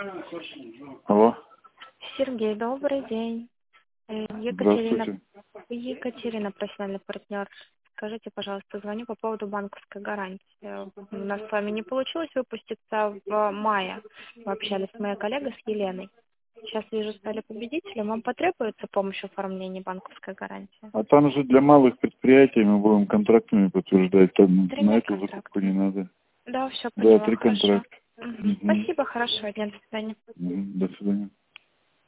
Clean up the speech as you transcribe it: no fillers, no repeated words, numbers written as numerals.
Алло. Сергей, добрый день. Здравствуйте. Екатерина, профессиональный партнер. Скажите, пожалуйста, звоню по поводу банковской гарантии. У нас с вами не получилось выпуститься в мае. Мы общались с моей коллегой, с Еленой. Сейчас вижу, стали победителем. Вам потребуется помощь в оформлении банковской гарантии? А там же для малых предприятий мы будем контрактами подтверждать. Там на эту закупку не надо. Да, все Да, поняла. 3 Хорошо. контракта. Спасибо, хорошего дня, до свидания. До свидания.